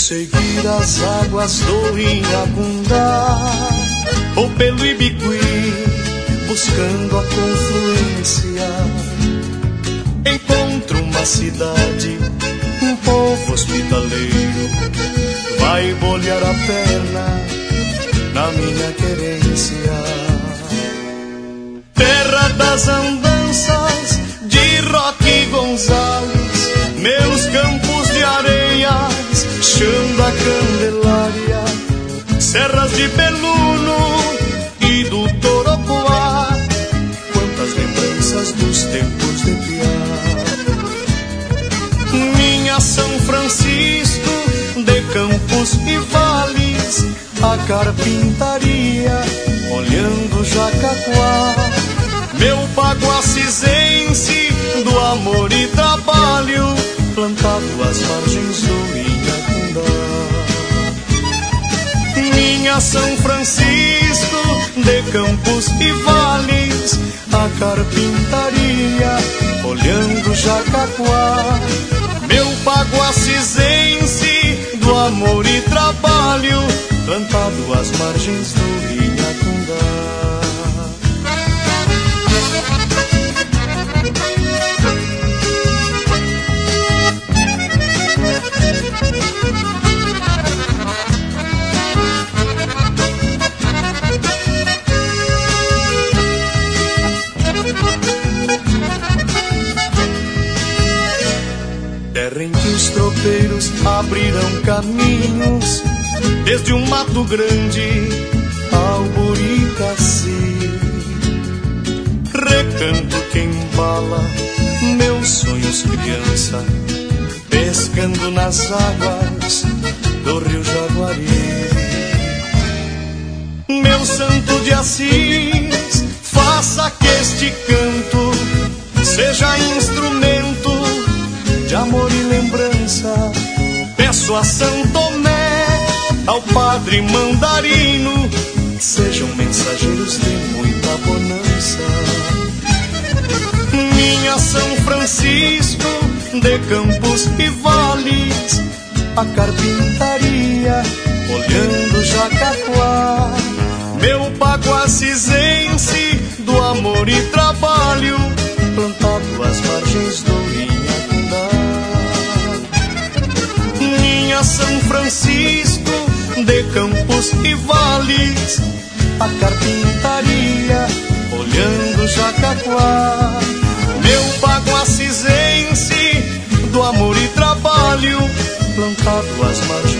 seguir as águas do Inhacundá ou pelo Ibiqui, buscando a confluência, encontro uma cidade, um povo hospitaleiro, vai bolhar a perna na minha querência. Terra das andanças de Roque Gonzales, meus campos de areias, chão da Candelária, serras de Beluno e do Torocoá, quantas lembranças dos tempos de piar. Minha São Francisco de campos e vales, a carpintaria olhando Jacaquá, meu pago cisense do amor e trabalho, plantado às margens do Inhacundá. Minha São Francisco de campos e vales, a carpintaria olhando Jacaquá, meu pago cisense do amor e trabalho, plantado às margens do Inhacundá. Terra em que os tropeiros abriram caminhos, desde o Mato Grande ao Buricaci. Recanto que embala meus sonhos criança, pescando nas águas do Rio Jaguari. Meu santo de Assis, faça que este canto seja instrumento de amor e lembrança. Peço a São Tomé, ao Padre Mandarino, sejam mensageiros de muita bonança. Minha São Francisco de campos e vales, a carpintaria olhando Jacaquá, meu pago cisense do amor e trabalho, plantado às margens do Inhacundá. Minha São Francisco de campos e vales, a carpintaria olhando Jacaquá, meu pago cisense do amor e trabalho, plantado às margens